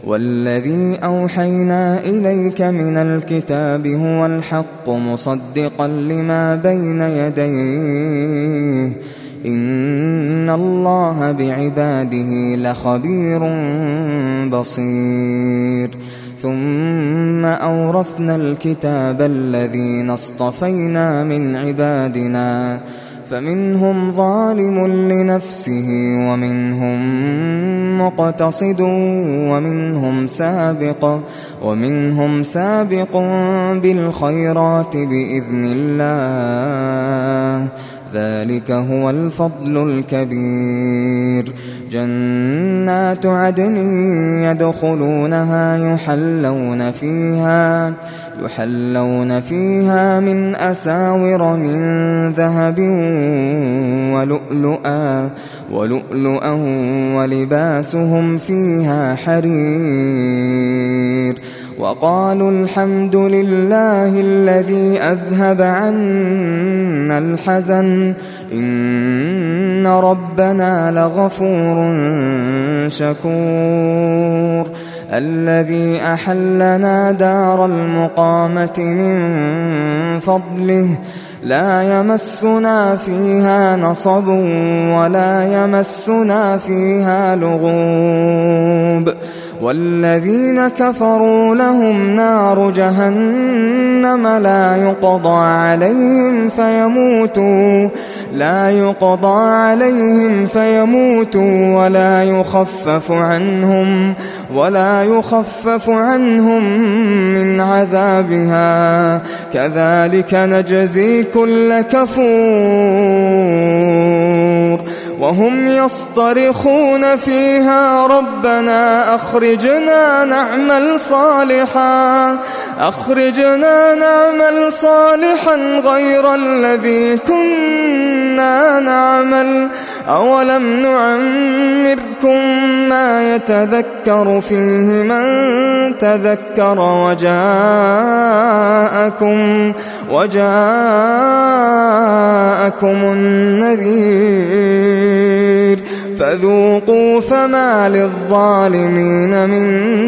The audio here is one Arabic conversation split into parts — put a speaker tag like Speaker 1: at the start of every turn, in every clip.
Speaker 1: والذي أوحينا إليك من الكتاب هو الحق مصدقا لما بين يديه إن الله بعباده لخبير بصير ثم أورثنا الكتاب الذين اصطفينا من عبادنا فمنهم ظالم لنفسه ومنهم مقتصد ومنهم سابق بالخيرات بإذن الله ذلك هو الفضل الكبير جنات عدن يدخلونها يحلون فيها من أساور من ذهب ولؤلؤا ولباسهم فيها حرير وقالوا الحمد لله الذي أذهب عنا الحزن إن ربنا لغفور شكور الذي أحلنا دار المقامة من فضله لا يمسنا فيها نصب ولا يمسنا فيها لغوب والذين كفروا لهم نار جهنم لا يقضى عليهم فيموتوا ولا يخفف عنهم من عذابها كذلك نجزي كل كفور وهم يصطرخون فيها ربنا أخرجنا نعمل صالحا غير الذي كنا نعمل أولم نعمركم ما يتذكر فيه من تذكر وجاءكم النذير فذوقوا فما للظالمين من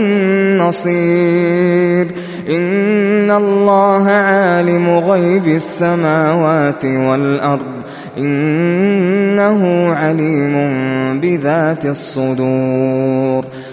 Speaker 1: نصير إن الله عالم غيب السماوات والأرض إنه عليم بذات الصدور